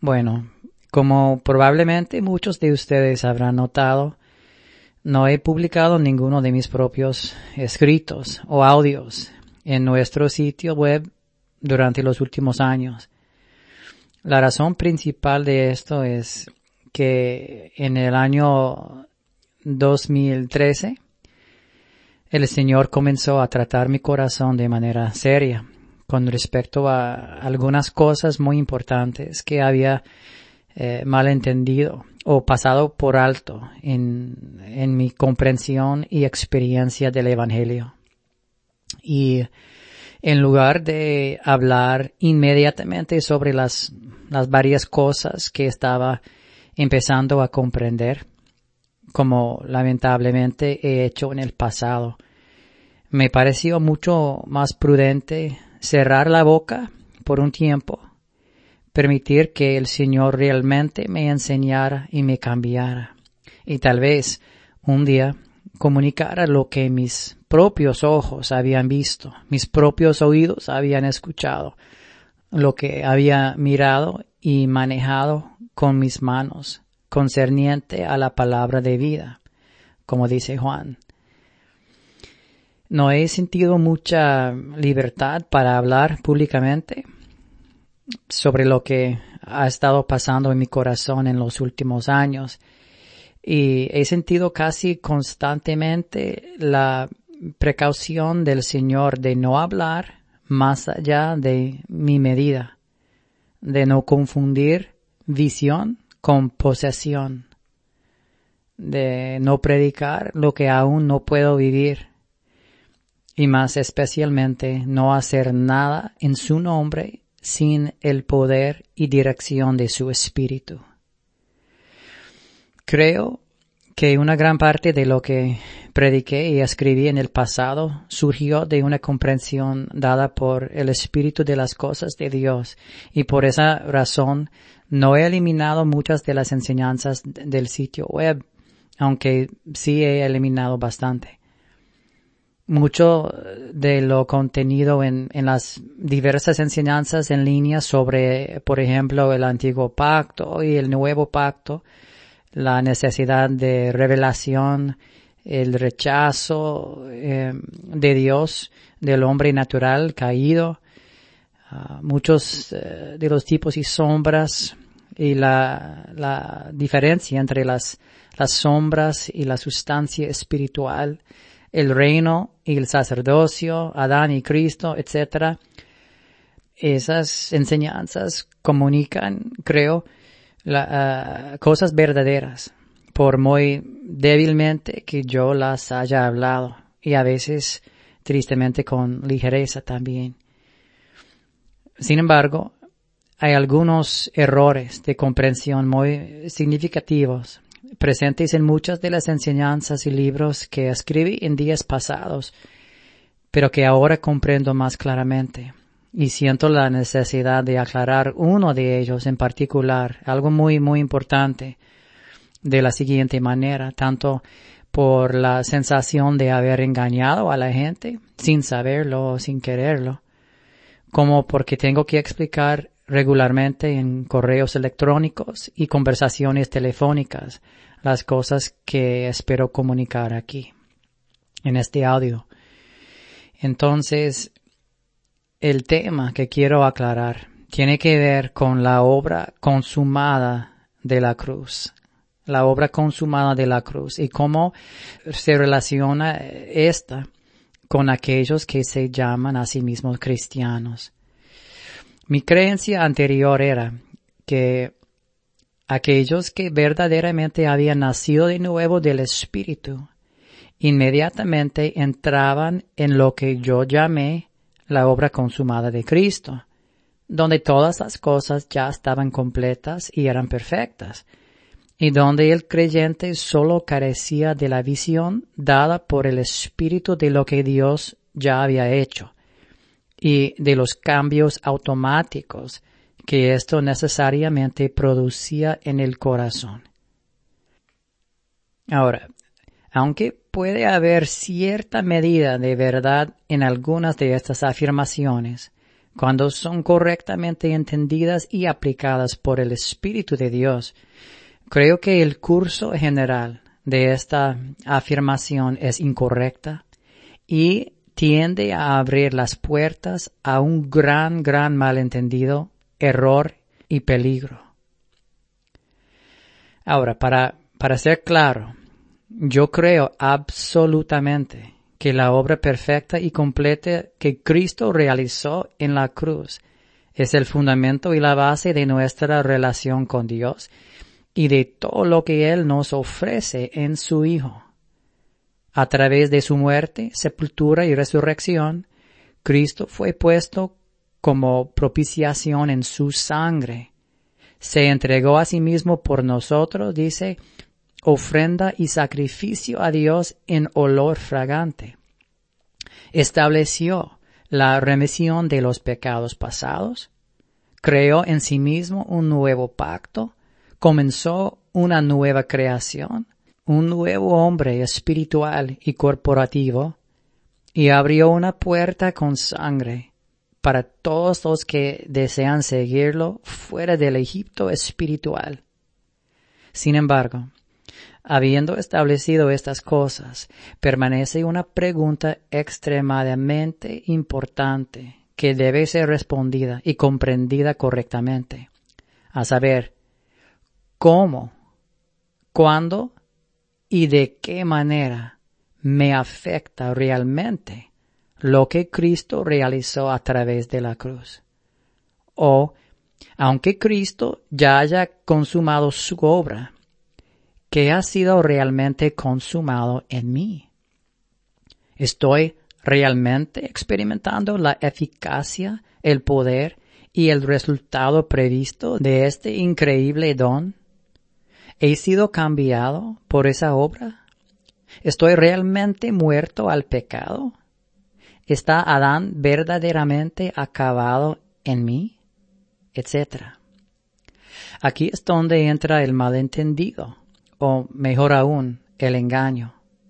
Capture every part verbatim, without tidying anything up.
Bueno, como probablemente muchos de ustedes habrán notado, no he publicado ninguno de mis propios escritos o audios en nuestro sitio web durante los últimos años. La razón principal de esto es que en el año dos mil trece el Señor comenzó a tratar mi corazón de manera seria con respecto a algunas cosas muy importantes que había eh, malentendido o pasado por alto en, en mi comprensión y experiencia del Evangelio. Y en lugar de hablar inmediatamente sobre las, las varias cosas que estaba empezando a comprender, como lamentablemente he hecho en el pasado, me pareció mucho más prudente cerrar la boca por un tiempo, permitir que el Señor realmente me enseñara y me cambiara, y tal vez un día comunicara lo que mis propios ojos habían visto, mis propios oídos habían escuchado, lo que había mirado y manejado con mis manos, concerniente a la palabra de vida, como dice Juan. No he sentido mucha libertad para hablar públicamente sobre lo que ha estado pasando en mi corazón en los últimos años, y he sentido casi constantemente la precaución del Señor de no hablar más allá de mi medida, de no confundir visión con posesión, de no predicar lo que aún no puedo vivir, y más especialmente no hacer nada en su nombre sin el poder y dirección de su Espíritu. Creo que una gran parte de lo que prediqué y escribí en el pasado surgió de una comprensión dada por el Espíritu de las cosas de Dios, y por esa razón no he eliminado muchas de las enseñanzas del sitio web, aunque sí he eliminado bastante. Mucho de lo contenido en, en las diversas enseñanzas en línea sobre, por ejemplo, el Antiguo Pacto y el Nuevo Pacto, la necesidad de revelación, el rechazo eh, de Dios, del hombre natural caído, uh, muchos uh, de los tipos y sombras, y la, la diferencia entre las, las sombras y la sustancia espiritual, el reino y el sacerdocio, Adán y Cristo, etcétera. Esas enseñanzas comunican, creo, la, uh, cosas verdaderas, por muy débilmente que yo las haya hablado, y a veces tristemente con ligereza también. Sin embargo, hay algunos errores de comprensión muy significativos presentes en muchas de las enseñanzas y libros que escribí en días pasados, pero que ahora comprendo más claramente, y siento la necesidad de aclarar uno de ellos en particular, algo muy, muy importante, de la siguiente manera, tanto por la sensación de haber engañado a la gente, sin saberlo o sin quererlo, como porque tengo que explicar regularmente en correos electrónicos y conversaciones telefónicas las cosas que espero comunicar aquí, en este audio. Entonces, el tema que quiero aclarar tiene que ver con la obra consumada de la cruz, la obra consumada de la cruz, y cómo se relaciona esta con aquellos que se llaman a sí mismos cristianos. Mi creencia anterior era que aquellos que verdaderamente habían nacido de nuevo del Espíritu inmediatamente entraban en lo que yo llamé la obra consumada de Cristo, donde todas las cosas ya estaban completas y eran perfectas, y donde el creyente solo carecía de la visión dada por el Espíritu de lo que Dios ya había hecho, y de los cambios automáticos que esto necesariamente producía en el corazón. Ahora, aunque puede haber cierta medida de verdad en algunas de estas afirmaciones, cuando son correctamente entendidas y aplicadas por el Espíritu de Dios, creo que el curso general de esta afirmación es incorrecta y tiende a abrir las puertas a un gran, gran malentendido, error y peligro. Ahora, para, para ser claro, yo creo absolutamente que la obra perfecta y completa que Cristo realizó en la cruz es el fundamento y la base de nuestra relación con Dios y de todo lo que Él nos ofrece en su Hijo. A través de su muerte, sepultura y resurrección, Cristo fue puesto como propiciación en su sangre. Se entregó a sí mismo por nosotros, dice, ofrenda y sacrificio a Dios en olor fragante. Estableció la remisión de los pecados pasados, creó en sí mismo un nuevo pacto, comenzó una nueva creación, un nuevo hombre espiritual y corporativo, y abrió una puerta con sangre para todos los que desean seguirlo fuera del Egipto espiritual. Sin embargo, habiendo establecido estas cosas, permanece una pregunta extremadamente importante que debe ser respondida y comprendida correctamente, a saber, ¿cómo, cuándo y de qué manera me afecta realmente lo que Cristo realizó a través de la cruz? O, aunque Cristo ya haya consumado su obra, ¿qué ha sido realmente consumado en mí? ¿Estoy realmente experimentando la eficacia, el poder y el resultado previsto de este increíble don? ¿He sido cambiado por esa obra? ¿Estoy realmente muerto al pecado? ¿Está Adán verdaderamente acabado en mí? Etcétera. Aquí es donde entra el malentendido, o mejor aún, el engaño.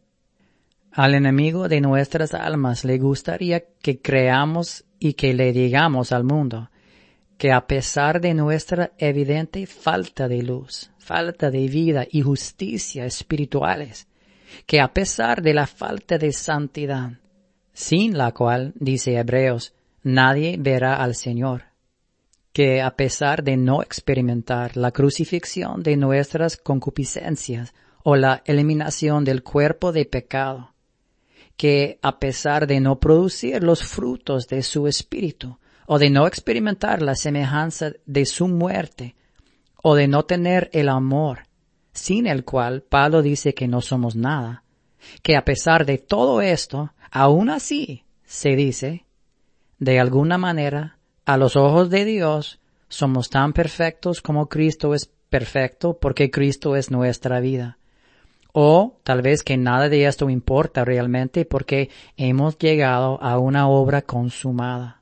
Al enemigo de nuestras almas le gustaría que creamos y que le digamos al mundo que a pesar de nuestra evidente falta de luz, falta de vida y justicia espirituales, que a pesar de la falta de santidad, sin la cual, dice Hebreos, nadie verá al Señor, que a pesar de no experimentar la crucifixión de nuestras concupiscencias o la eliminación del cuerpo de pecado, que a pesar de no producir los frutos de su espíritu, o de no experimentar la semejanza de su muerte, o de no tener el amor, sin el cual Pablo dice que no somos nada, que a pesar de todo esto, aún así, se dice, de alguna manera, a los ojos de Dios, somos tan perfectos como Cristo es perfecto porque Cristo es nuestra vida. O tal vez que nada de esto importa realmente porque hemos llegado a una obra consumada.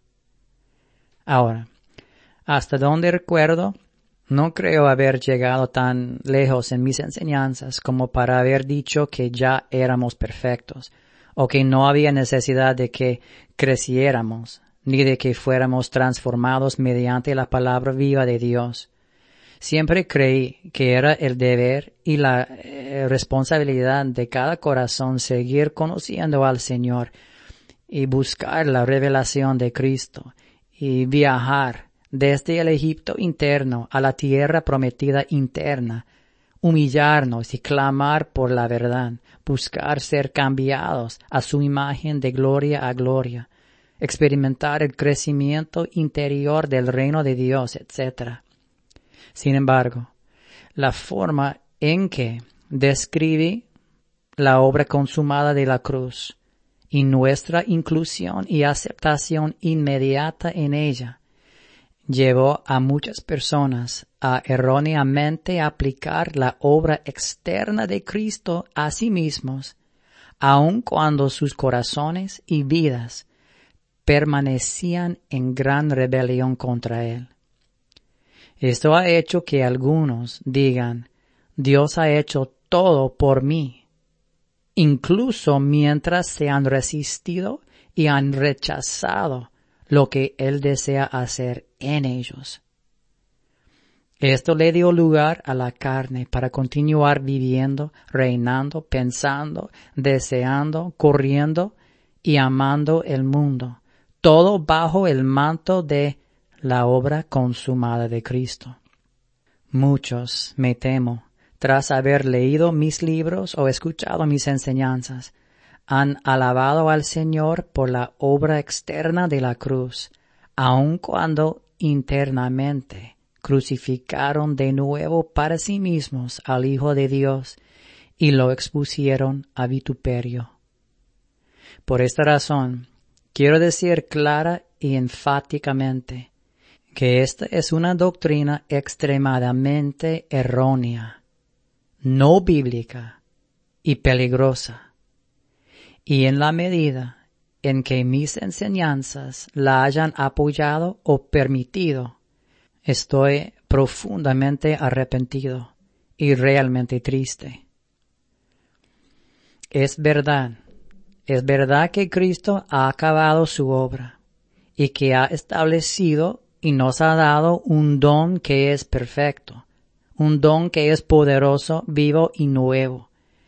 Ahora, hasta donde recuerdo, no creo haber llegado tan lejos en mis enseñanzas como para haber dicho que ya éramos perfectos, o que no había necesidad de que creciéramos, ni de que fuéramos transformados mediante la palabra viva de Dios. Siempre creí que era el deber y la eh, responsabilidad de cada corazón seguir conociendo al Señor y buscar la revelación de Cristo y viajar desde el Egipto interno a la tierra prometida interna, humillarnos y clamar por la verdad, buscar ser cambiados a su imagen de gloria a gloria, experimentar el crecimiento interior del reino de Dios, etcétera. Sin embargo, la forma en que describe la obra consumada de la cruz y nuestra inclusión y aceptación inmediata en ella llevó a muchas personas a erróneamente aplicar la obra externa de Cristo a sí mismos, aun cuando sus corazones y vidas permanecían en gran rebelión contra Él. Esto ha hecho que algunos digan, Dios ha hecho todo por mí, incluso mientras se han resistido y han rechazado lo que Él desea hacer en ellos. Esto le dio lugar a la carne para continuar viviendo, reinando, pensando, deseando, corriendo y amando el mundo, todo bajo el manto de la obra consumada de Cristo. Muchos, me temo, tras haber leído mis libros o escuchado mis enseñanzas, han alabado al Señor por la obra externa de la cruz, aun cuando internamente crucificaron de nuevo para sí mismos al Hijo de Dios y lo expusieron a vituperio. Por esta razón, quiero decir clara y enfáticamente que esta es una doctrina extremadamente errónea, no bíblica y peligrosa. Y en la medida en que mis enseñanzas la hayan apoyado o permitido, estoy profundamente arrepentido y realmente triste. Es verdad, es verdad que Cristo ha acabado su obra y que ha establecido y nos ha dado un don que es perfecto, un don que es poderoso, vivo y nuevo.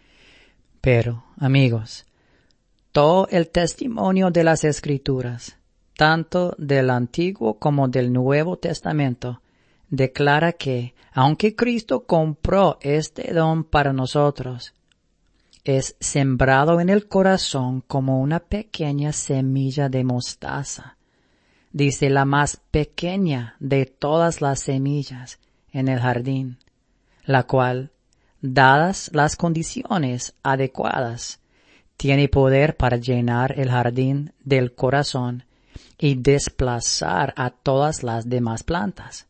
Pero, amigos, todo el testimonio de las Escrituras, tanto del Antiguo como del Nuevo Testamento, declara que, aunque Cristo compró este don para nosotros, es sembrado en el corazón como una pequeña semilla de mostaza. Dice la más pequeña de todas las semillas en el jardín, la cual, dadas las condiciones adecuadas, tiene poder para llenar el jardín del corazón y desplazar a todas las demás plantas.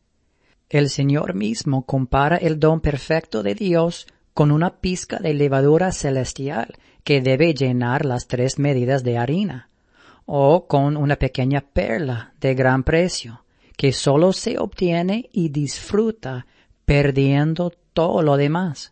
El Señor mismo compara el don perfecto de Dios con una pizca de levadura celestial que debe llenar las tres medidas de harina, o con una pequeña perla de gran precio que solo se obtiene y disfruta perdiendo todo lo demás.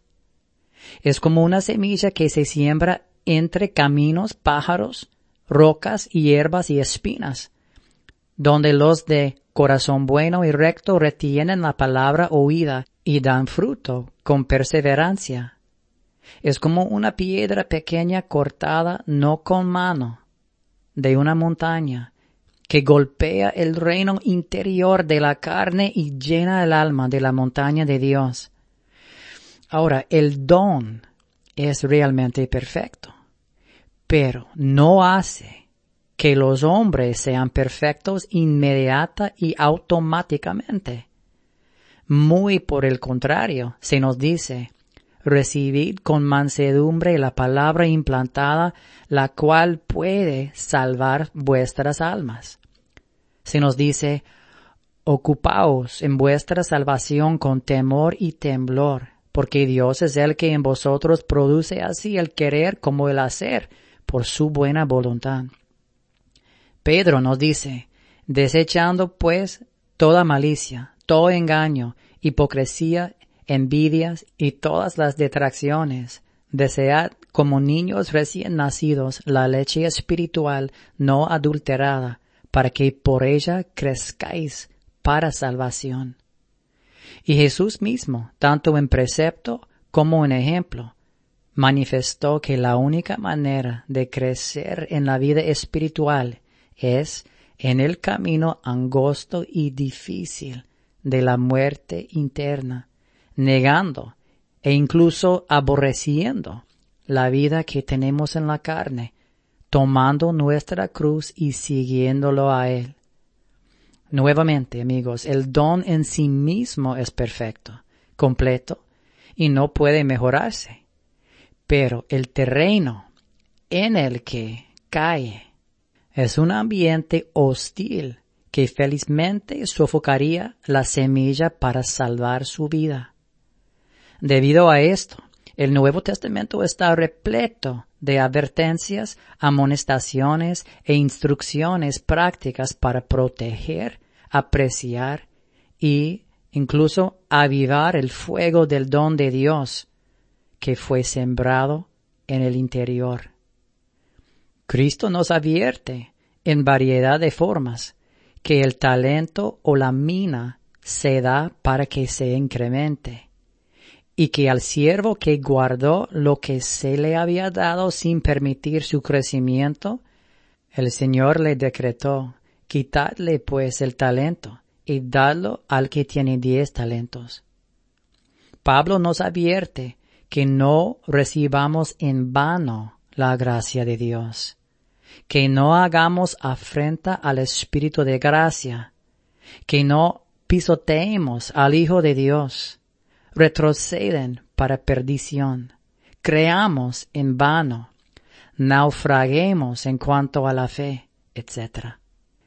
Es como una semilla que se siembra entre caminos, pájaros, rocas, hierbas y espinas, donde los de corazón bueno y recto retienen la palabra oída y dan fruto con perseverancia. Es como una piedra pequeña cortada no con mano de una montaña, que golpea el reino interior de la carne y llena el alma de la montaña de Dios. Ahora, el don es realmente perfecto, pero no hace que los hombres sean perfectos inmediata y automáticamente. Muy por el contrario, se nos dice, recibid con mansedumbre la palabra implantada, la cual puede salvar vuestras almas. Se nos dice, ocupaos en vuestra salvación con temor y temblor, porque Dios es el que en vosotros produce así el querer como el hacer, por su buena voluntad. Pedro nos dice, desechando pues toda malicia, todo engaño, hipocresía, envidias y todas las detracciones, desead como niños recién nacidos la leche espiritual no adulterada, para que por ella crezcáis para salvación. Y Jesús mismo, tanto en precepto como en ejemplo, manifestó que la única manera de crecer en la vida espiritual es en el camino angosto y difícil de la muerte interna, negando e incluso aborreciendo la vida que tenemos en la carne, tomando nuestra cruz y siguiéndolo a Él. Nuevamente, amigos, el don en sí mismo es perfecto, completo, y no puede mejorarse. Pero el terreno en el que cae es un ambiente hostil que felizmente sofocaría la semilla para salvar su vida. Debido a esto, el Nuevo Testamento está repleto de advertencias, amonestaciones e instrucciones prácticas para proteger, apreciar y incluso avivar el fuego del don de Dios que fue sembrado en el interior. Cristo nos advierte en variedad de formas, que el talento o la mina se da para que se incremente, y que al siervo que guardó lo que se le había dado sin permitir su crecimiento, el Señor le decretó: quitadle pues el talento y dadlo al que tiene diez talentos. Pablo nos advierte que no recibamos en vano la gracia de Dios, que no hagamos afrenta al Espíritu de gracia, que no pisoteemos al Hijo de Dios, retroceden para perdición, creamos en vano, naufraguemos en cuanto a la fe, etcétera.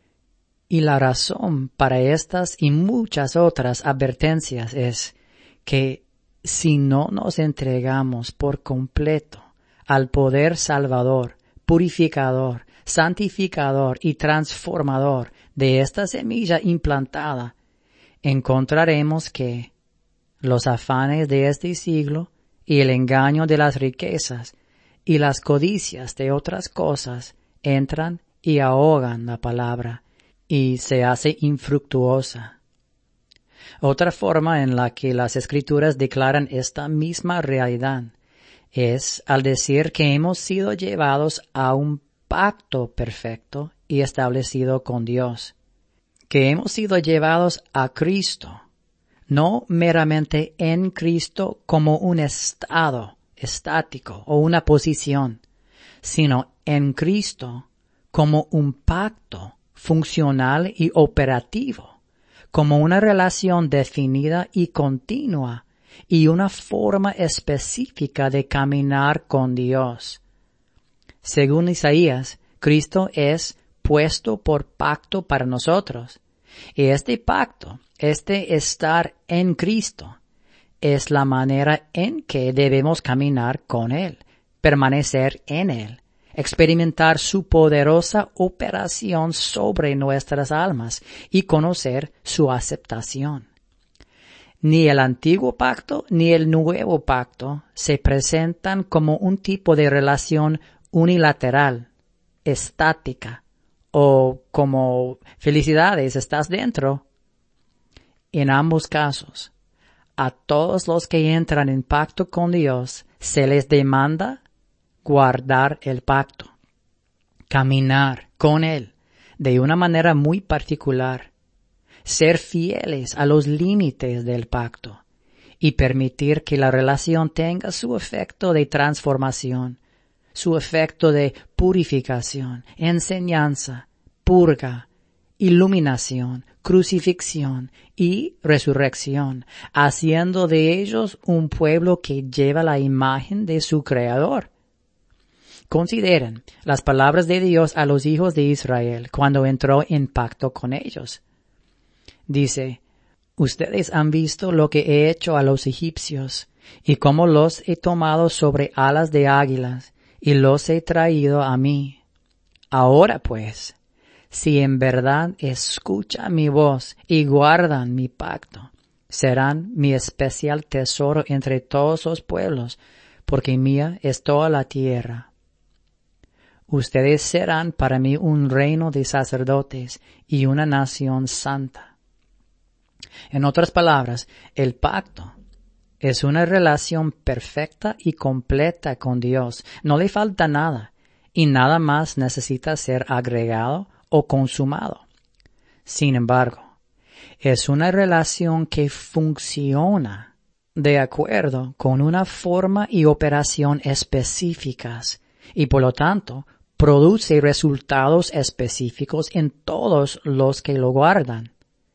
Y la razón para estas y muchas otras advertencias es que si no nos entregamos por completo al poder salvador, purificador, santificador y transformador de esta semilla implantada, encontraremos que los afanes de este siglo y el engaño de las riquezas y las codicias de otras cosas entran y ahogan la palabra y se hace infructuosa. Otra forma en la que las Escrituras declaran esta misma realidad es al decir que hemos sido llevados a un pacto perfecto y establecido con Dios, que hemos sido llevados a Cristo, no meramente en Cristo como un estado estático o una posición, sino en Cristo como un pacto funcional y operativo, como una relación definida y continua y una forma específica de caminar con Dios. Según Isaías, Cristo es puesto por pacto para nosotros, y este pacto, este estar en Cristo, es la manera en que debemos caminar con Él, permanecer en Él, experimentar su poderosa operación sobre nuestras almas y conocer su aceptación. Ni el antiguo pacto ni el nuevo pacto se presentan como un tipo de relación unilateral, estática, o como felicidades, estás dentro. En ambos casos, a todos los que entran en pacto con Dios se les demanda guardar el pacto, caminar con Él de una manera muy particular, ser fieles a los límites del pacto y permitir que la relación tenga su efecto de transformación, su efecto de purificación, enseñanza, purga, iluminación, crucifixión y resurrección, haciendo de ellos un pueblo que lleva la imagen de su Creador. Consideren las palabras de Dios a los hijos de Israel cuando entró en pacto con ellos. Dice: ustedes han visto lo que he hecho a los egipcios, y cómo los he tomado sobre alas de águilas, y los he traído a mí. Ahora pues, si en verdad escuchan mi voz y guardan mi pacto, serán mi especial tesoro entre todos los pueblos, porque mía es toda la tierra. Ustedes serán para mí un reino de sacerdotes y una nación santa. En otras palabras, el pacto es una relación perfecta y completa con Dios. No le falta nada, y nada más necesita ser agregado o consumado. Sin embargo, es una relación que funciona de acuerdo con una forma y operación específicas, y por lo tanto, produce resultados específicos en todos los que lo guardan.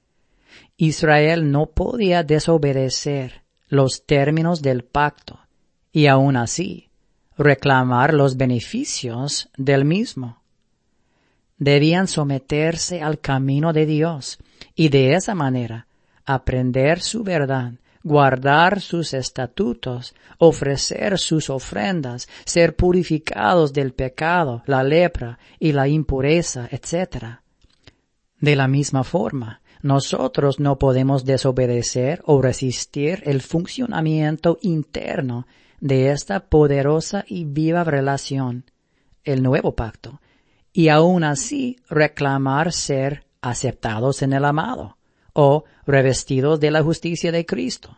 Israel no podía desobedecer los términos del pacto y aun así reclamar los beneficios del mismo. Debían someterse al camino de Dios y de esa manera aprender su verdad, guardar sus estatutos, ofrecer sus ofrendas, ser purificados del pecado, la lepra y la impureza, etcétera. De la misma forma, nosotros no podemos desobedecer o resistir el funcionamiento interno de esta poderosa y viva relación, el nuevo pacto, y aún así reclamar ser aceptados en el amado o revestidos de la justicia de Cristo.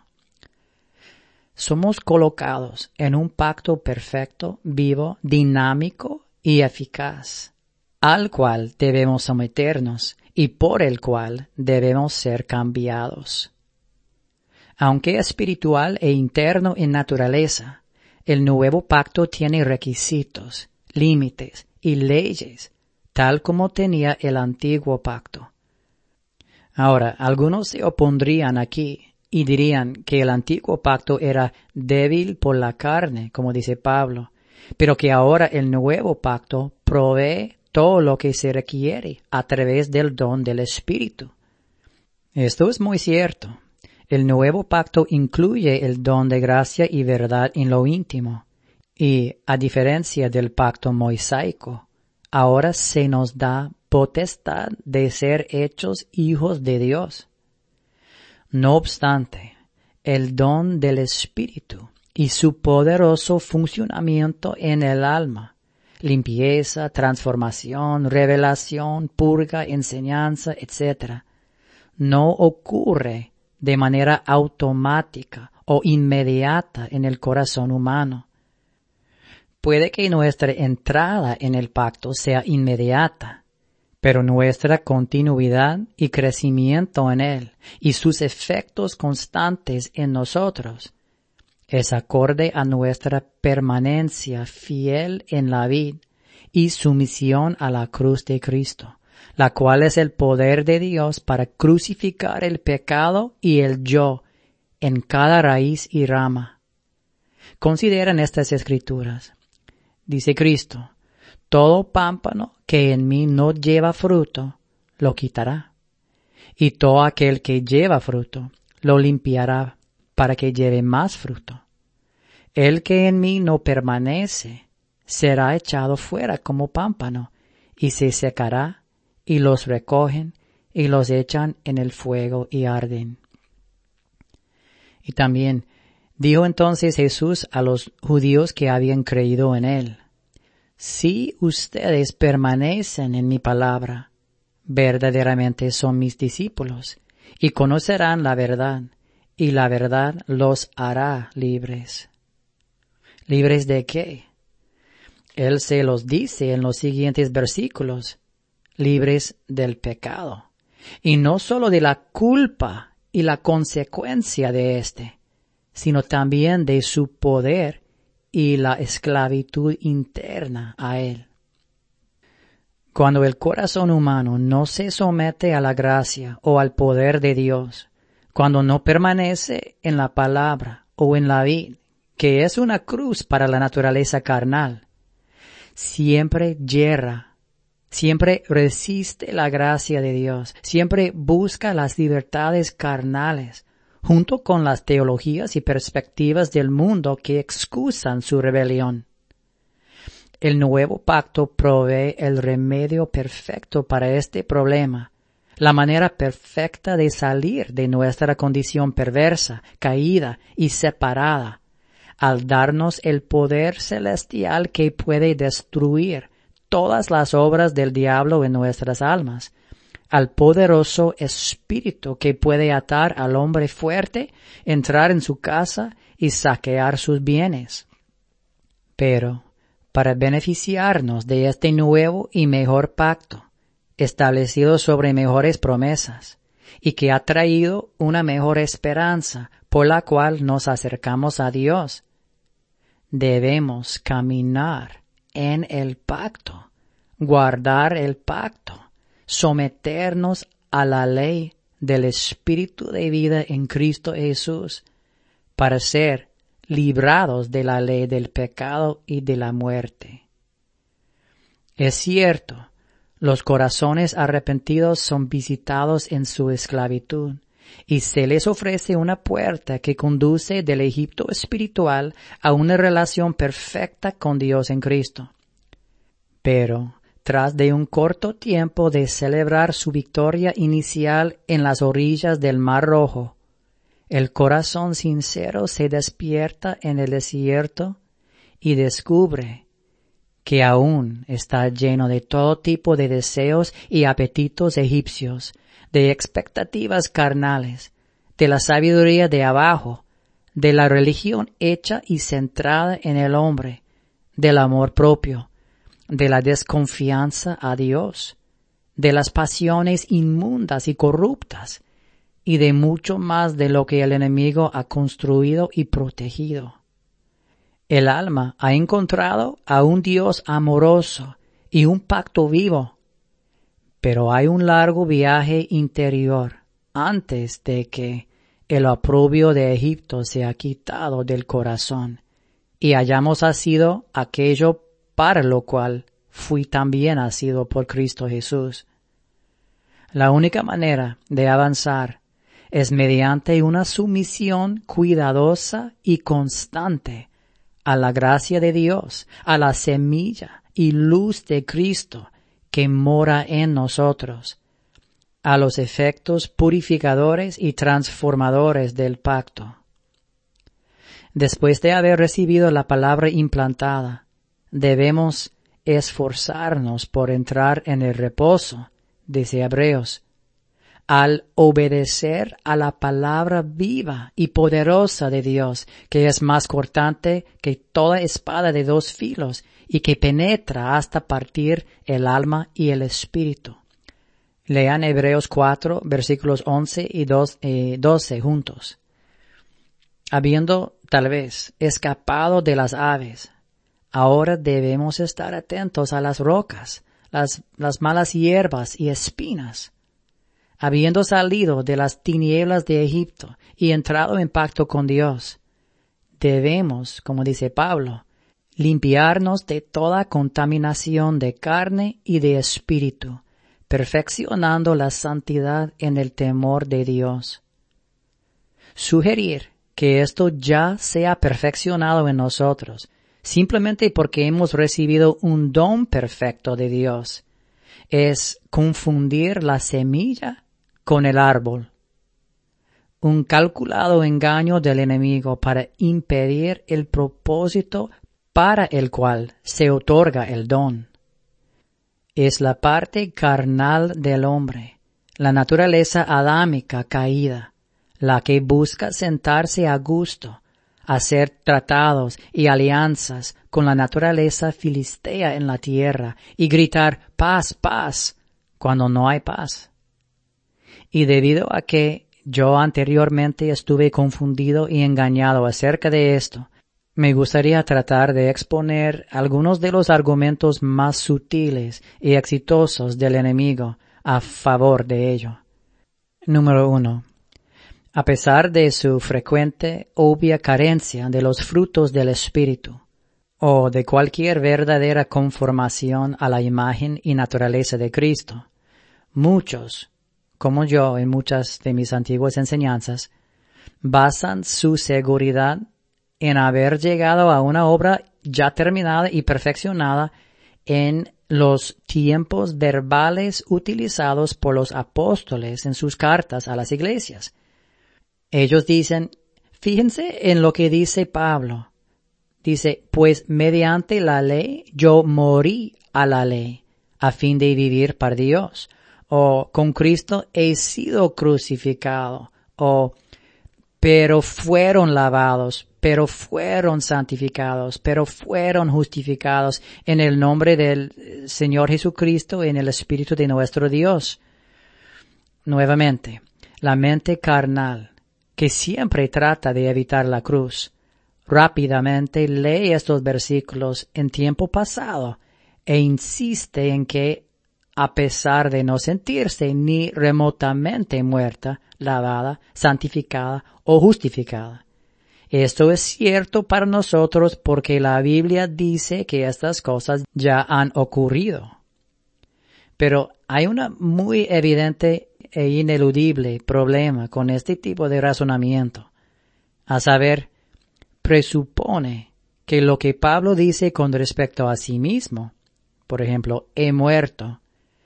Somos colocados en un pacto perfecto, vivo, dinámico y eficaz, al cual debemos someternos y por el cual debemos ser cambiados. Aunque espiritual e interno en naturaleza, el nuevo pacto tiene requisitos, límites y leyes, tal como tenía el antiguo pacto. Ahora, algunos se opondrían aquí y dirían que el antiguo pacto era débil por la carne, como dice Pablo, pero que ahora el nuevo pacto provee todo lo que se requiere a través del don del Espíritu. Esto es muy cierto. El nuevo pacto incluye el don de gracia y verdad en lo íntimo, y, a diferencia del pacto mosaico, ahora se nos da potestad de ser hechos hijos de Dios. No obstante, el don del Espíritu y su poderoso funcionamiento en el alma, limpieza, transformación, revelación, purga, enseñanza, etcétera, no ocurre de manera automática o inmediata en el corazón humano. Puede que nuestra entrada en el pacto sea inmediata, pero nuestra continuidad y crecimiento en él y sus efectos constantes en nosotros es acorde a nuestra permanencia fiel en la vid y sumisión a la cruz de Cristo, la cual es el poder de Dios para crucificar el pecado y el yo en cada raíz y rama. Consideren estas escrituras. Dice Cristo: todo pámpano que en mí no lleva fruto, lo quitará, y todo aquel que lleva fruto, lo limpiará para que lleve más fruto. El que en mí no permanece, será echado fuera como pámpano, y se secará, y los recogen, y los echan en el fuego y arden. Y también dijo entonces Jesús a los judíos que habían creído en él: si ustedes permanecen en mi palabra, verdaderamente son mis discípulos, y conocerán la verdad, y la verdad los hará libres. ¿Libres de qué? Él se los dice en los siguientes versículos: libres del pecado, y no solo de la culpa y la consecuencia de éste, sino también de su poder y la esclavitud interna a él. Cuando el corazón humano no se somete a la gracia o al poder de Dios, cuando no permanece en la palabra o en la vid, que es una cruz para la naturaleza carnal, siempre yerra, siempre resiste la gracia de Dios, siempre busca las libertades carnales, junto con las teologías y perspectivas del mundo que excusan su rebelión. El nuevo pacto provee el remedio perfecto para este problema, la manera perfecta de salir de nuestra condición perversa, caída y separada, al darnos el poder celestial que puede destruir todas las obras del diablo en nuestras almas, al poderoso espíritu que puede atar al hombre fuerte, entrar en su casa y saquear sus bienes. Pero, para beneficiarnos de este nuevo y mejor pacto, establecido sobre mejores promesas, y que ha traído una mejor esperanza por la cual nos acercamos a Dios, debemos caminar en el pacto, guardar el pacto, someternos a la ley del Espíritu de vida en Cristo Jesús, para ser librados de la ley del pecado y de la muerte. Es cierto, los corazones arrepentidos son visitados en su esclavitud, y se les ofrece una puerta que conduce del Egipto espiritual a una relación perfecta con Dios en Cristo. Pero, tras de un corto tiempo de celebrar su victoria inicial en las orillas del Mar Rojo, el corazón sincero se despierta en el desierto y descubre que aún está lleno de todo tipo de deseos y apetitos egipcios, de expectativas carnales, de la sabiduría de abajo, de la religión hecha y centrada en el hombre, del amor propio, de la desconfianza a Dios, de las pasiones inmundas y corruptas, y de mucho más de lo que el enemigo ha construido y protegido. El alma ha encontrado a un Dios amoroso y un pacto vivo, pero hay un largo viaje interior antes de que el oprobio de Egipto sea quitado del corazón y hayamos asido aquello para lo cual fui también asido por Cristo Jesús. La única manera de avanzar es mediante una sumisión cuidadosa y constante a la gracia de Dios, a la semilla y luz de Cristo que mora en nosotros, a los efectos purificadores y transformadores del pacto. Después de haber recibido la palabra implantada, debemos esforzarnos por entrar en el reposo, dice Hebreos, al obedecer a la palabra viva y poderosa de Dios, que es más cortante que toda espada de dos filos y que penetra hasta partir el alma y el espíritu. Lean Hebreos cuatro, versículos once y doce juntos. Habiendo, tal vez, escapado de las aves, ahora debemos estar atentos a las rocas, las, las malas hierbas y espinas. Habiendo salido de las tinieblas de Egipto y entrado en pacto con Dios, debemos, como dice Pablo, limpiarnos de toda contaminación de carne y de espíritu, perfeccionando la santidad en el temor de Dios. Sugerir que esto ya sea perfeccionado en nosotros, simplemente porque hemos recibido un don perfecto de Dios, es confundir la semilla con el árbol. Un calculado engaño del enemigo para impedir el propósito para el cual se otorga el don. Es la parte carnal del hombre, la naturaleza adámica caída, la que busca sentarse a gusto, hacer tratados y alianzas con la naturaleza filistea en la tierra y gritar paz, paz, cuando no hay paz. Y debido a que yo anteriormente estuve confundido y engañado acerca de esto, me gustaría tratar de exponer algunos de los argumentos más sutiles y exitosos del enemigo a favor de ello. Número uno. A pesar de su frecuente, obvia carencia de los frutos del Espíritu, o de cualquier verdadera conformación a la imagen y naturaleza de Cristo, muchos, como yo en muchas de mis antiguas enseñanzas, basan su seguridad en haber llegado a una obra ya terminada y perfeccionada en los tiempos verbales utilizados por los apóstoles en sus cartas a las iglesias. Ellos dicen, fíjense en lo que dice Pablo. Dice, pues mediante la ley yo morí a la ley, a fin de vivir para Dios. O con Cristo he sido crucificado. O pero fueron lavados, pero fueron santificados, pero fueron justificados en el nombre del Señor Jesucristo y en el Espíritu de nuestro Dios. Nuevamente, la mente carnal, que siempre trata de evitar la cruz, rápidamente lee estos versículos en tiempo pasado e insiste en que, a pesar de no sentirse ni remotamente muerta, lavada, santificada o justificada. Esto es cierto para nosotros porque la Biblia dice que estas cosas ya han ocurrido. Pero hay un muy evidente e ineludible problema con este tipo de razonamiento, a saber, presupone que lo que Pablo dice con respecto a sí mismo, por ejemplo, he muerto,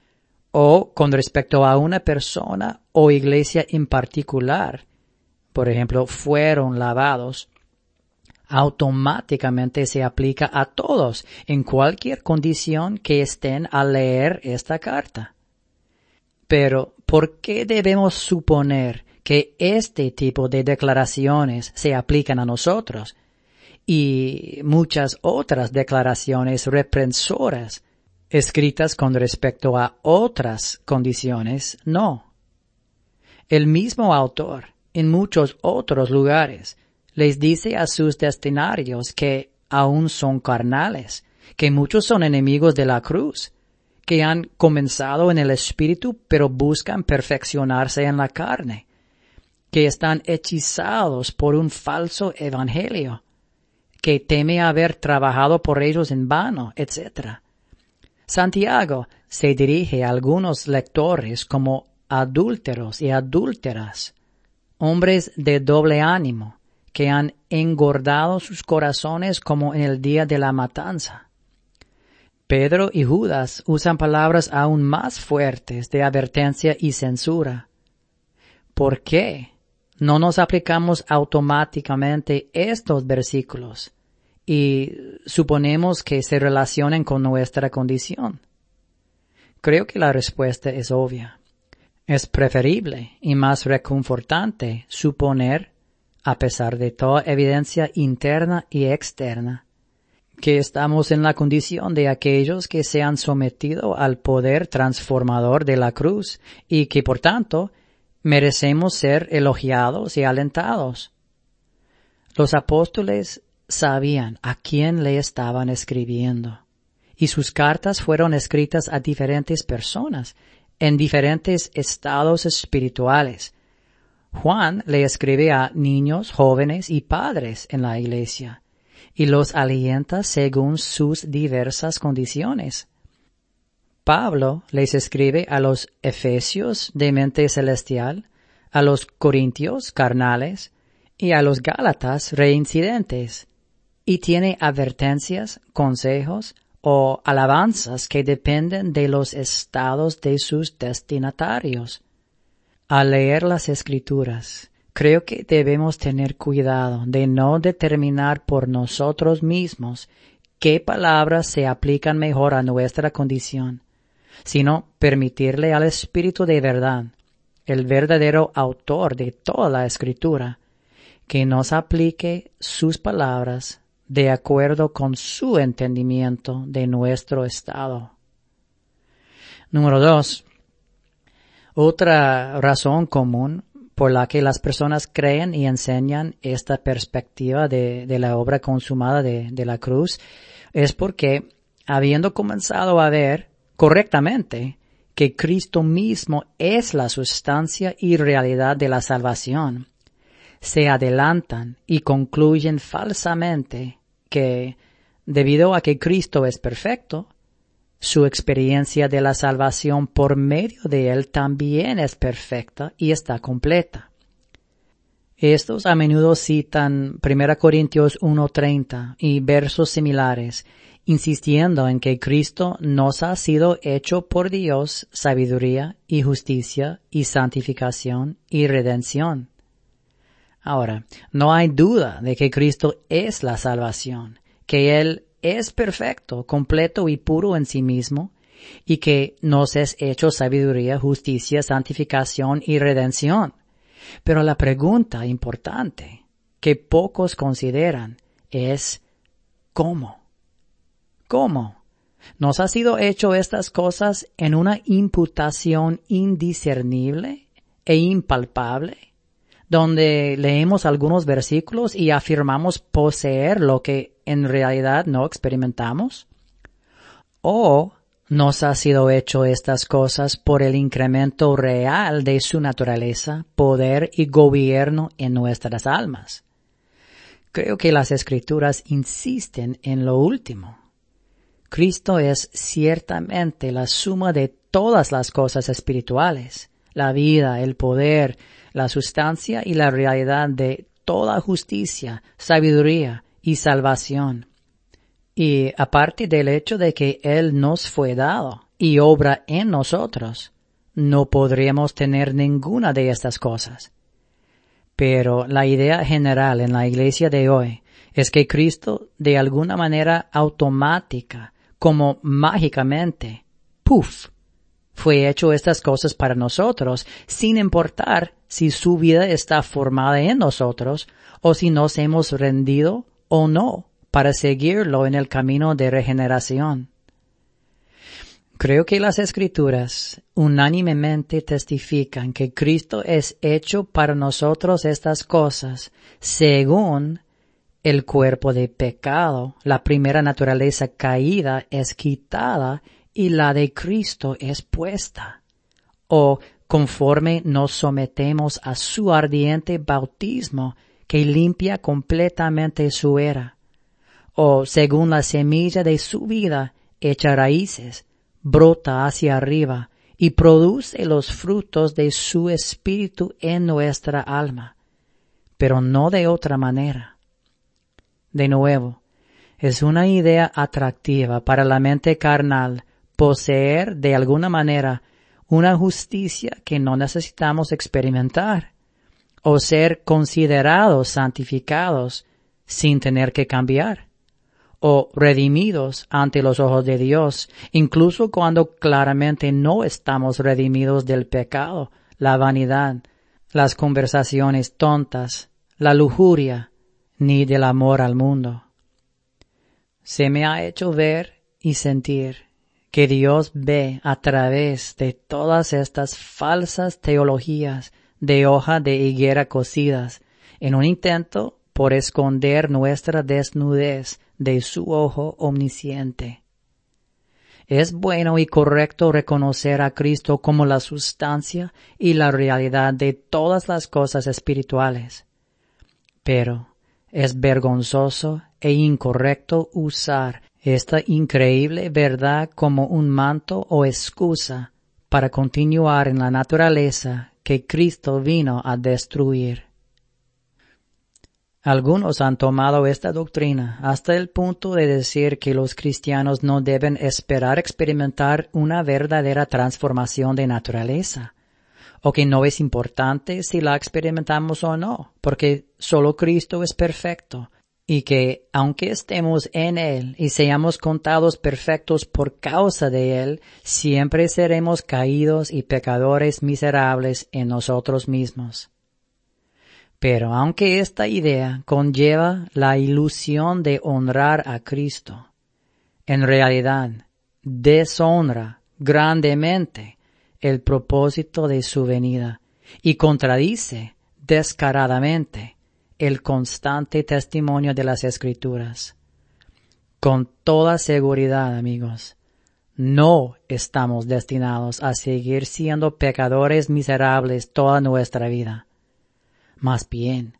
o con respecto a una persona o iglesia en particular, por ejemplo, fueron lavados, automáticamente se aplica a todos en cualquier condición que estén al leer esta carta. Pero, ¿por qué debemos suponer que este tipo de declaraciones se aplican a nosotros y muchas otras declaraciones reprensoras escritas con respecto a otras condiciones no? El mismo autor, en muchos otros lugares, les dice a sus destinatarios que aún son carnales, que muchos son enemigos de la cruz, que han comenzado en el espíritu pero buscan perfeccionarse en la carne, que están hechizados por un falso evangelio, que teme haber trabajado por ellos en vano, etcétera. Santiago se dirige a algunos lectores como adúlteros y adúlteras, hombres de doble ánimo, que han engordado sus corazones como en el día de la matanza. Pedro y Judas usan palabras aún más fuertes de advertencia y censura. ¿Por qué no nos aplicamos automáticamente estos versículos y suponemos que se relacionen con nuestra condición? Creo que la respuesta es obvia. Es preferible y más reconfortante suponer, a pesar de toda evidencia interna y externa, que estamos en la condición de aquellos que se han sometido al poder transformador de la cruz y que, por tanto, merecemos ser elogiados y alentados. Los apóstoles sabían a quién le estaban escribiendo, y sus cartas fueron escritas a diferentes personas, en diferentes estados espirituales. Juan le escribe a niños, jóvenes y padres en la iglesia, y los alienta según sus diversas condiciones. Pablo les escribe a los efesios de mente celestial, a los corintios carnales y a los gálatas reincidentes, y tiene advertencias, consejos o alabanzas que dependen de los estados de sus destinatarios. Al leer las Escrituras, creo que debemos tener cuidado de no determinar por nosotros mismos qué palabras se aplican mejor a nuestra condición, sino permitirle al Espíritu de verdad, el verdadero autor de toda la Escritura, que nos aplique sus palabras de acuerdo con su entendimiento de nuestro estado. Número dos. Otra razón común por la que las personas creen y enseñan esta perspectiva de, de la obra consumada de, de la cruz es porque, habiendo comenzado a ver correctamente que Cristo mismo es la sustancia y realidad de la salvación, se adelantan y concluyen falsamente que, debido a que Cristo es perfecto, su experiencia de la salvación por medio de él también es perfecta y está completa. Estos a menudo citan primera Corintios uno treinta y versos similares, insistiendo en que Cristo nos ha sido hecho por Dios sabiduría y justicia y santificación y redención. Ahora, no hay duda de que Cristo es la salvación, que Él es perfecto, completo y puro en sí mismo, y que nos es hecho sabiduría, justicia, santificación y redención. Pero la pregunta importante que pocos consideran es ¿cómo? ¿Cómo? ¿Nos ha sido hecho estas cosas en una imputación indiscernible e impalpable, donde leemos algunos versículos y afirmamos poseer lo que en realidad no experimentamos? ¿O nos ha sido hecho estas cosas por el incremento real de su naturaleza, poder y gobierno en nuestras almas? Creo que las Escrituras insisten en lo último. Cristo es ciertamente la suma de todas las cosas espirituales, la vida, el poder, la sustancia y la realidad de toda justicia, sabiduría y salvación. Y aparte del hecho de que Él nos fue dado y obra en nosotros, no podríamos tener ninguna de estas cosas. Pero la idea general en la iglesia de hoy es que Cristo, de alguna manera automática, como mágicamente, ¡puf!, fue hecho estas cosas para nosotros, sin importar si su vida está formada en nosotros o si nos hemos rendido o no para seguirlo en el camino de regeneración. Creo que las Escrituras unánimemente testifican que Cristo es hecho para nosotros estas cosas según el cuerpo de pecado. La primera naturaleza caída es quitada y la de Cristo es puesta. O conforme nos sometemos a su ardiente bautismo que limpia completamente su era. O según la semilla de su vida echa raíces, brota hacia arriba y produce los frutos de su espíritu en nuestra alma, pero no de otra manera. De nuevo, es una idea atractiva para la mente carnal poseer de alguna manera una justicia que no necesitamos experimentar, o ser considerados santificados sin tener que cambiar, o redimidos ante los ojos de Dios, incluso cuando claramente no estamos redimidos del pecado, la vanidad, las conversaciones tontas, la lujuria, ni del amor al mundo. Se me ha hecho ver y sentir que Dios ve a través de todas estas falsas teologías de hoja de higuera cocidas, en un intento por esconder nuestra desnudez de su ojo omnisciente. Es bueno y correcto reconocer a Cristo como la sustancia y la realidad de todas las cosas espirituales, pero es vergonzoso e incorrecto usar esta increíble verdad como un manto o excusa para continuar en la naturaleza que Cristo vino a destruir. Algunos han tomado esta doctrina hasta el punto de decir que los cristianos no deben esperar experimentar una verdadera transformación de naturaleza, o que no es importante si la experimentamos o no, porque solo Cristo es perfecto, y que, aunque estemos en Él y seamos contados perfectos por causa de Él, siempre seremos caídos y pecadores miserables en nosotros mismos. Pero aunque esta idea conlleva la ilusión de honrar a Cristo, en realidad deshonra grandemente el propósito de su venida y contradice descaradamente el constante testimonio de las Escrituras. Con toda seguridad, amigos, no estamos destinados a seguir siendo pecadores miserables toda nuestra vida. Más bien,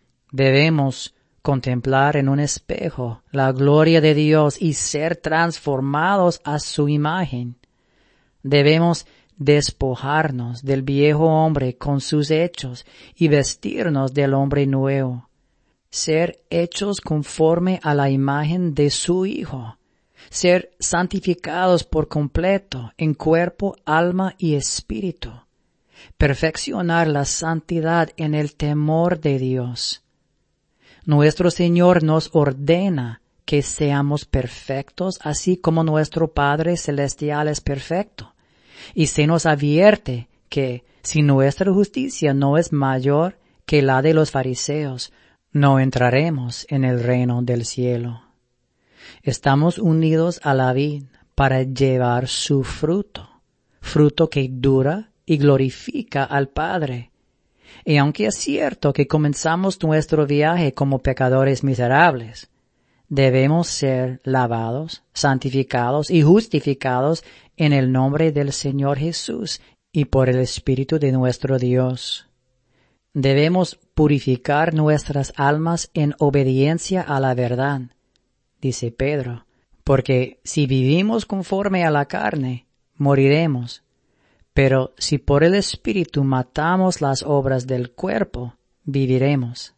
debemos contemplar en un espejo la gloria de Dios y ser transformados a su imagen. Debemos despojarnos del viejo hombre con sus hechos y vestirnos del hombre nuevo, ser hechos conforme a la imagen de su Hijo, ser santificados por completo en cuerpo, alma y espíritu, perfeccionar la santidad en el temor de Dios. Nuestro Señor nos ordena que seamos perfectos, así como nuestro Padre Celestial es perfecto. Y se nos advierte que, si nuestra justicia no es mayor que la de los fariseos, no entraremos en el reino del cielo. Estamos unidos a la vid para llevar su fruto, fruto que dura y glorifica al Padre. Y aunque es cierto que comenzamos nuestro viaje como pecadores miserables, debemos ser lavados, santificados y justificados en el nombre del Señor Jesús y por el Espíritu de nuestro Dios. Debemos purificar nuestras almas en obediencia a la verdad, dice Pedro, porque si vivimos conforme a la carne, moriremos. Pero si por el Espíritu matamos las obras del cuerpo, viviremos.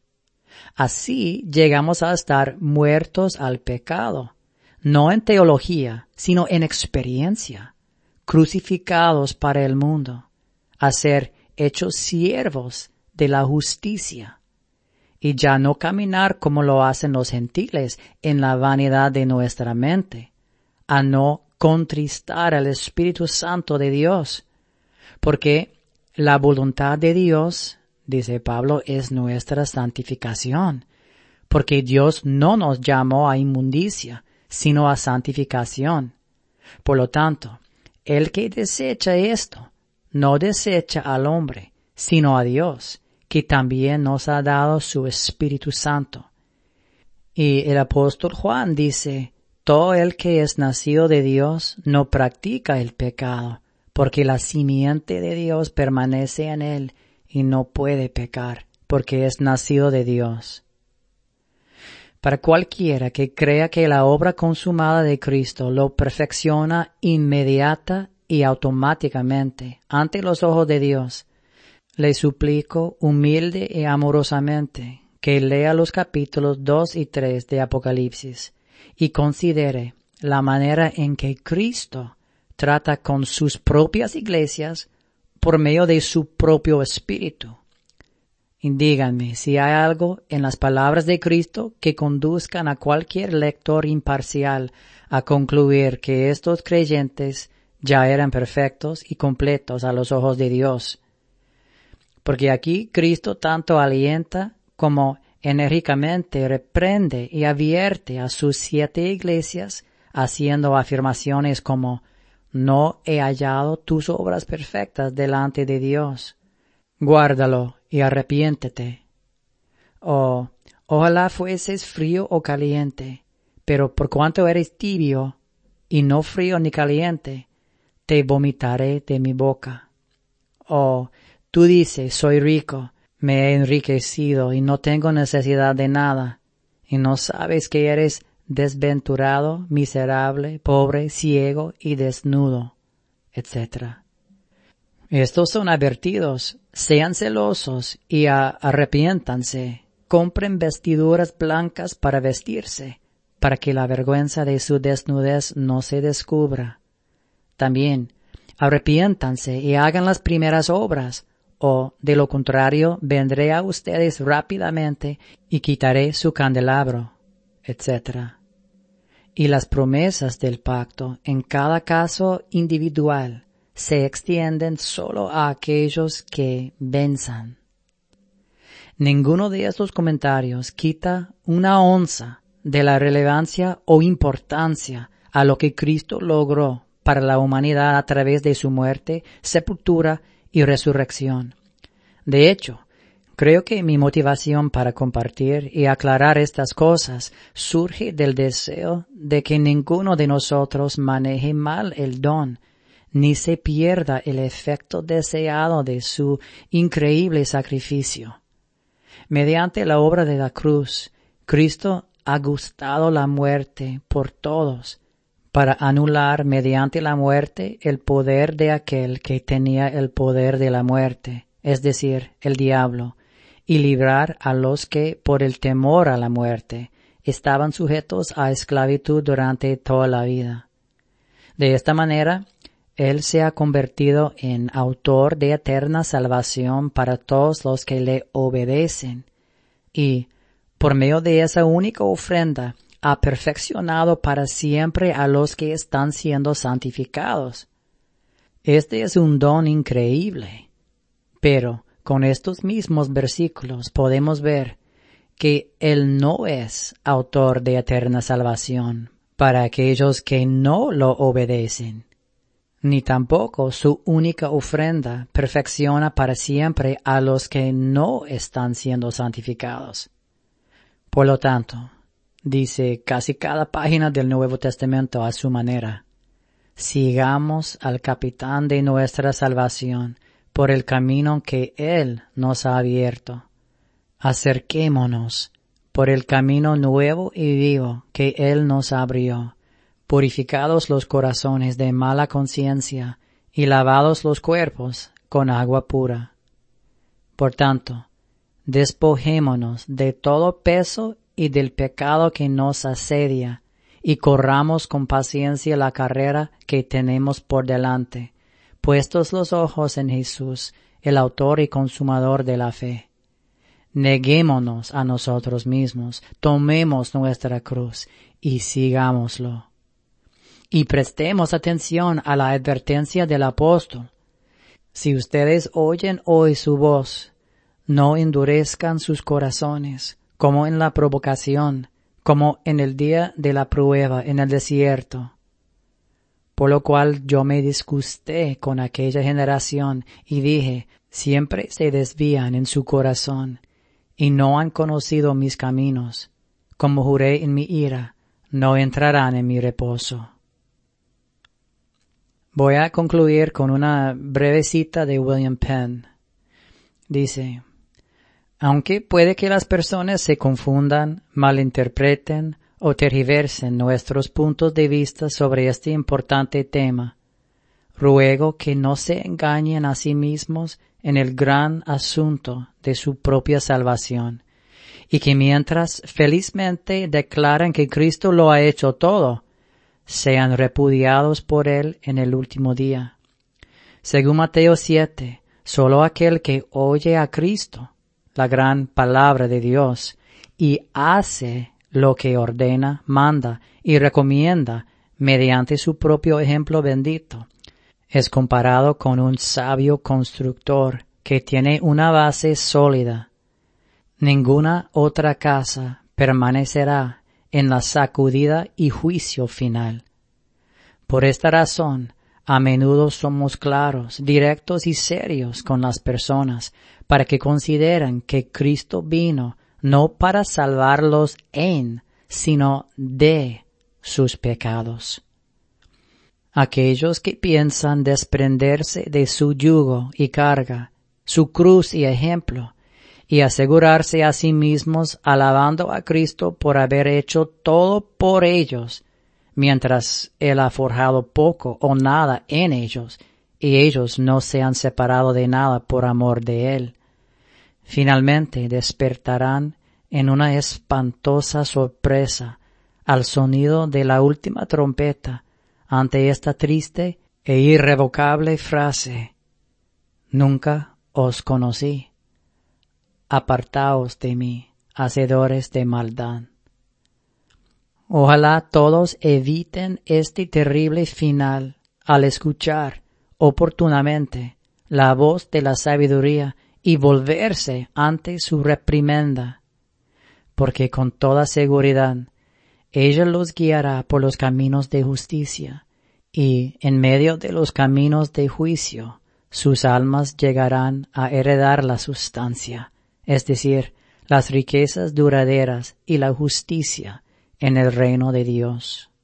Así llegamos a estar muertos al pecado, no en teología, sino en experiencia, crucificados para el mundo, a ser hechos siervos de la justicia. y ya no caminar como lo hacen los gentiles en la vanidad de nuestra mente, a no contristar al Espíritu Santo de Dios, porque la voluntad de Dios, dice Pablo, es nuestra santificación, porque Dios no nos llamó a inmundicia, sino a santificación. Por lo tanto, el que desecha esto, no desecha al hombre, sino a Dios, que también nos ha dado su Espíritu Santo. Y el apóstol Juan dice, todo el que es nacido de Dios no practica el pecado, porque la simiente de Dios permanece en él y no puede pecar, porque es nacido de Dios. Para cualquiera que crea que la obra consumada de Cristo lo perfecciona inmediata y automáticamente ante los ojos de Dios, le suplico humilde y amorosamente que lea los capítulos dos y tres de Apocalipsis y considere la manera en que Cristo trata con sus propias iglesias por medio de su propio Espíritu. Y díganme si hay algo en las palabras de Cristo que conduzcan a cualquier lector imparcial a concluir que estos creyentes ya eran perfectos y completos a los ojos de Dios. Porque aquí Cristo tanto alienta como enérgicamente reprende y advierte a sus siete iglesias, haciendo afirmaciones como «No he hallado tus obras perfectas delante de Dios. Guárdalo y arrepiéntete». O «Ojalá fueses frío o caliente, pero por cuanto eres tibio y no frío ni caliente, te vomitaré de mi boca». O «Tú dices, soy rico, me he enriquecido y no tengo necesidad de nada, y no sabes que eres desventurado, miserable, pobre, ciego y desnudo», etcétera. Estos son advertidos, sean celosos y a, arrepiéntanse, compren vestiduras blancas para vestirse, para que la vergüenza de su desnudez no se descubra. También, arrepiéntanse y hagan las primeras obras, o de lo contrario vendré a ustedes rápidamente y quitaré su candelabro, etcétera. Y las promesas del pacto, en cada caso individual, se extienden solo a aquellos que venzan. Ninguno de estos comentarios quita una onza de la relevancia o importancia a lo que Cristo logró para la humanidad a través de su muerte, sepultura y resurrección. De hecho, creo que mi motivación para compartir y aclarar estas cosas surge del deseo de que ninguno de nosotros maneje mal el don, ni se pierda el efecto deseado de su increíble sacrificio. Mediante la obra de la cruz, Cristo ha gustado la muerte por todos, para anular mediante la muerte el poder de aquel que tenía el poder de la muerte, es decir, el diablo, y librar a los que, por el temor a la muerte, estaban sujetos a esclavitud durante toda la vida. De esta manera, Él se ha convertido en autor de eterna salvación para todos los que le obedecen, y, por medio de esa única ofrenda, ha perfeccionado para siempre a los que están siendo santificados. Este es un don increíble. Pero con estos mismos versículos podemos ver que Él no es autor de eterna salvación para aquellos que no lo obedecen, ni tampoco su única ofrenda perfecciona para siempre a los que no están siendo santificados. Por lo tanto, dice casi cada página del Nuevo Testamento a su manera, sigamos al capitán de nuestra salvación por el camino que Él nos ha abierto. Acerquémonos por el camino nuevo y vivo que Él nos abrió, purificados los corazones de mala conciencia y lavados los cuerpos con agua pura. Por tanto, despojémonos de todo peso y del pecado que nos asedia, y corramos con paciencia la carrera que tenemos por delante, puestos los ojos en Jesús, el autor y consumador de la fe. neguémonos a nosotros mismos, tomemos nuestra cruz y sigámoslo. Y prestemos atención a la advertencia del apóstol. Si ustedes oyen hoy su voz, no endurezcan sus corazones, como en la provocación, como en el día de la prueba en el desierto. Por lo cual yo me disgusté con aquella generación y dije, siempre se desvían en su corazón, y no han conocido mis caminos. Como juré en mi ira, no entrarán en mi reposo. Voy a concluir con una breve cita de William Penn. Dice, aunque puede que las personas se confundan, malinterpreten o tergiversen nuestros puntos de vista sobre este importante tema, ruego que no se engañen a sí mismos en el gran asunto de su propia salvación, y que mientras felizmente declaran que Cristo lo ha hecho todo, sean repudiados por Él en el último día. Según Mateo siete, solo aquel que oye a Cristo, la gran palabra de Dios, y hace lo que ordena, manda y recomienda mediante su propio ejemplo bendito, es comparado con un sabio constructor que tiene una base sólida. Ninguna otra casa permanecerá en la sacudida y juicio final. Por esta razón, a menudo somos claros, directos y serios con las personas para que consideren que Cristo vino no para salvarlos en, sino de sus pecados. Aquellos que piensan desprenderse de su yugo y carga, su cruz y ejemplo, y asegurarse a sí mismos alabando a Cristo por haber hecho todo por ellos, mientras Él ha forjado poco o nada en ellos, y ellos no se han separado de nada por amor de Él. Finalmente despertarán en una espantosa sorpresa al sonido de la última trompeta ante esta triste e irrevocable frase: Nunca os conocí. Apartaos de mí, hacedores de maldad. Ojalá todos eviten este terrible final al escuchar oportunamente la voz de la sabiduría y volverse ante su reprimenda, porque con toda seguridad ella los guiará por los caminos de justicia, y en medio de los caminos de juicio sus almas llegarán a heredar la sustancia, es decir, las riquezas duraderas y la justicia en el reino de Dios.